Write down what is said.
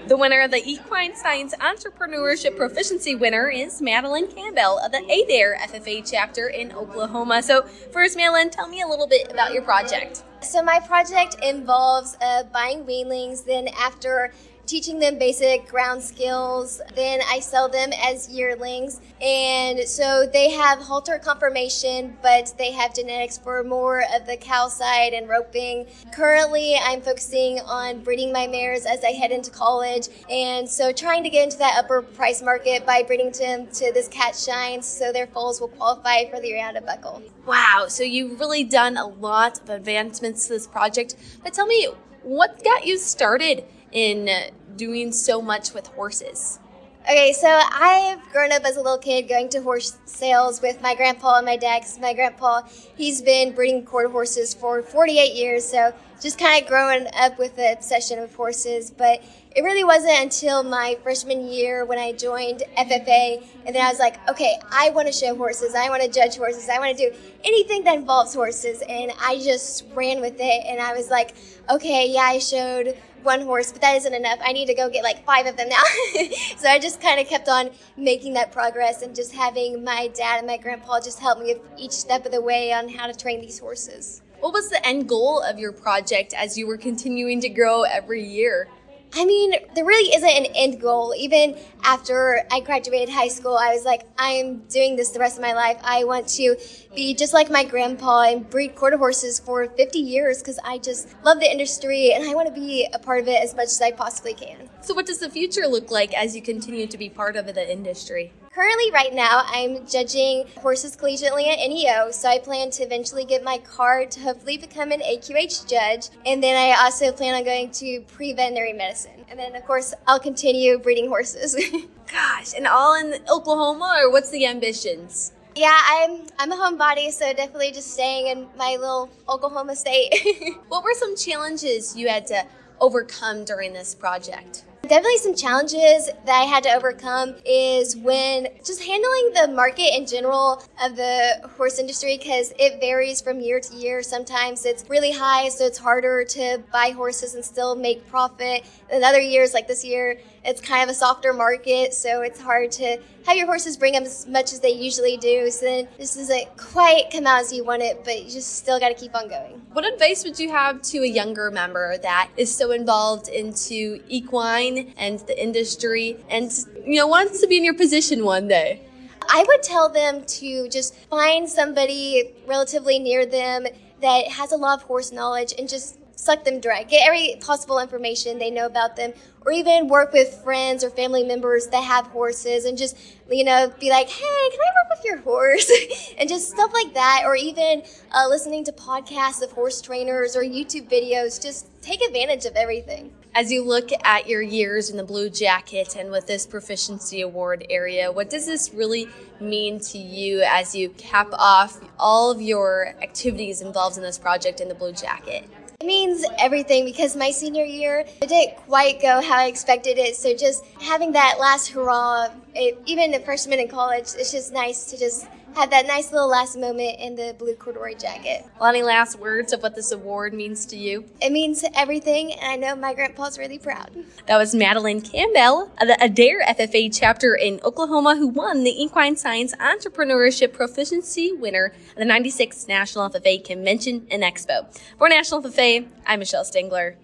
The winner of the Equine Science Entrepreneurship Proficiency winner is Madeline Campbell of the Adair FFA chapter in Oklahoma. So first, Madeline, tell me a little bit about your project. So my project involves buying weanlings, then after teaching them basic ground skills, then I sell them as yearlings. And so they have halter conformation, but they have genetics for more of the cow side and roping. Currently, I'm focusing on breeding my mares as I head into college. And so trying to get into that upper price market by breeding them to this Cat Shine so their foals will qualify for the Riata buckle. Wow, so you've really done a lot of advancements to this project. But tell me, what got you started in doing so much with horses? Okay, so I've grown up as a little kid going to horse sales with my grandpa and my dad, because my grandpa, he's been breeding quarter horses for 48 years, so just kind of growing up with the obsession with horses. But it really wasn't until my freshman year when I joined FFA, and then I was like, okay, I want to show horses, I want to judge horses, I want to do anything that involves horses, and I just ran with it, and I was like, okay, yeah, I showed one horse, but that isn't enough. I need to go get like 5 of them now. So I just kind of kept on making that progress and just having my dad and my grandpa just help me with each step of the way on how to train these horses. What was the end goal of your project as you were continuing to grow every year? I mean, there really isn't an end goal. Even after I graduated high school, I was like, I'm doing this the rest of my life. I want to be just like my grandpa and breed quarter horses for 50 years because I just love the industry and I want to be a part of it as much as I possibly can. So what does the future look like as you continue to be part of the industry? Currently, right now, I'm judging horses collegiately at NEO, so I plan to eventually get my card to hopefully become an AQH judge, and then I also plan on going to pre-veterinary medicine. And then, of course, I'll continue breeding horses. Gosh, and all in Oklahoma, or what's the ambitions? Yeah, I'm a homebody, so definitely just staying in my little Oklahoma state. What were some challenges you had to overcome during this project? Definitely some challenges that I had to overcome is when just handling the market in general of the horse industry, because it varies from year to year. Sometimes it's really high, so it's harder to buy horses and still make profit. And other years, like this year, it's kind of a softer market, so it's hard to have your horses bring up as much as they usually do. So then this doesn't quite come out as you want it, but you just still got to keep on going. What advice would you have to a younger member that is so involved into equine and the industry and, wants to be in your position one day? I would tell them to just find somebody relatively near them that has a lot of horse knowledge and just suck them dry. Get every possible information they know about them, or even work with friends or family members that have horses and just, be like, hey, can I work with your horse? And just stuff like that, or even listening to podcasts of horse trainers or YouTube videos. Just take advantage of everything. As you look at your years in the Blue Jacket and with this Proficiency Award area, what does this really mean to you as you cap off all of your activities involved in this project in the Blue Jacket? It means everything because my senior year, it didn't quite go how I expected it. So just having that last hurrah, even a freshman in college, it's just nice to just have that nice little last moment in the blue corduroy jacket. Well, any last words of what this award means to you? It means everything, and I know my grandpa's really proud. That was Madeline Campbell of the Adair FFA chapter in Oklahoma, who won the Equine Science Entrepreneurship Proficiency winner of the 96th National FFA Convention and Expo. For National FFA, I'm Michelle Stingler.